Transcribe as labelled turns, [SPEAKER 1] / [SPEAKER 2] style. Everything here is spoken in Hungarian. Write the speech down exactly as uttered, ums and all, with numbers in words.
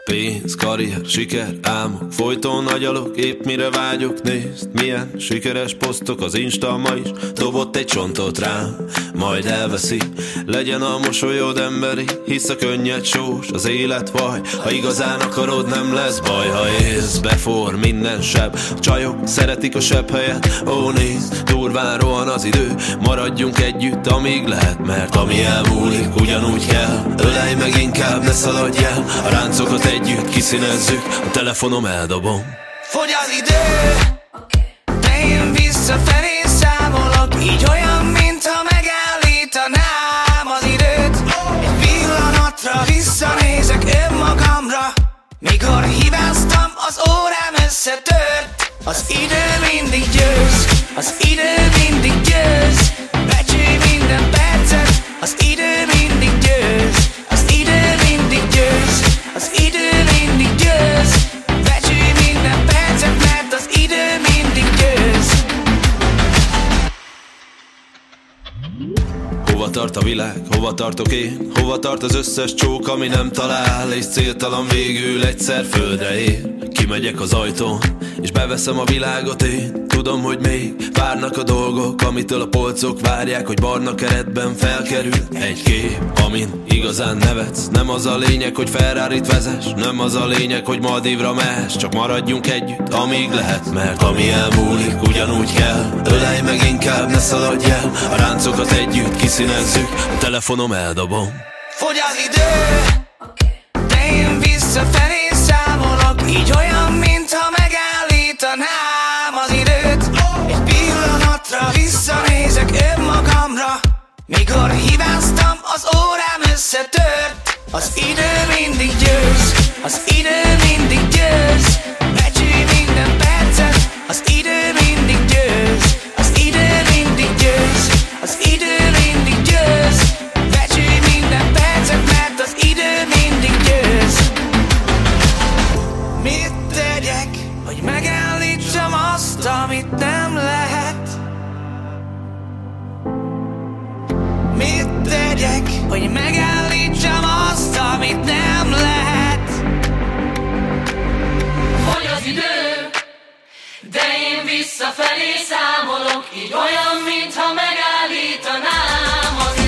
[SPEAKER 1] Pénz, karrier, siker, álmok, folyton agyalok, épp mire vágyok. Nézd, milyen sikeres posztok, az Insta ma is dobott egy csontot rám, majd elveszi. Legyen a mosolyod emberi, hisz a könnyed sós, az élet vaj. Ha igazán akarod, nem lesz baj, ha élsz, befor minden seb. Csajok szeretik a sebb helyet, ó nézd, durván rohan az idő. Maradjunk együtt, amíg lehet, mert ami elmúlik, ugyanúgy kell. Ölelj meg inkább, ne szaladj el, a ráncokat együtt kiszínezzük, a telefonom eldobom.
[SPEAKER 2] Fogy az idő, de én visszafelé számolok, így olyan, mintha megállítanám az időt. Egy pillanatra visszanézek önmagamra, mikor hibáztam, az órám összetört. Az idő mindig győz, az idő mindig győz, becsülj minden percet, az idő mindig győz, az idő mindig győz, az idő mindig győz, becsülj minden percet, mert az idő mindig győz.
[SPEAKER 1] Hova tart a világ, hova tartok én, hova tart az összes csók, ami nem talál, és céltalan végül egyszer földre ér. Kimegyek az ajtón, és beveszem a világot én. Tudom, hogy még várnak a dolgok, amitől a polcok várják, hogy barna keretben felkerül egy kép, amin igazán nevetsz. Nem az a lényeg, hogy Ferrarit vezess, nem az a lényeg, hogy Maldívra mehetsz. Csak maradjunk együtt, amíg lehet, mert ami elmúlik, ugyanúgy kell. Ölelj meg inkább, ne szaladj el, a ráncokat együtt kiszínezzük, a telefonom eldobom.
[SPEAKER 2] Fogy az idő, de én visszafelé számolok, így olyan, mintha megállítanám az időt. Egy pillanatra visszanézek önmagamra, mikor hibáztam, az órám összetört. Az idő mindig győz, az idő mindig győz, becsülj minden percet, az idő mindig győz, az idő mindig győz, az idő mindig győz, becsülj minden percet, mert az idő mindig győz. Mit tegyek, hogy megállítsam azt, amit nem lehet? Mit tegyek, hogy megállítsam azt, amit nem lehet?
[SPEAKER 3] Fogy az idő, de én visszafelé számolok, így olyan, mintha megállítanám az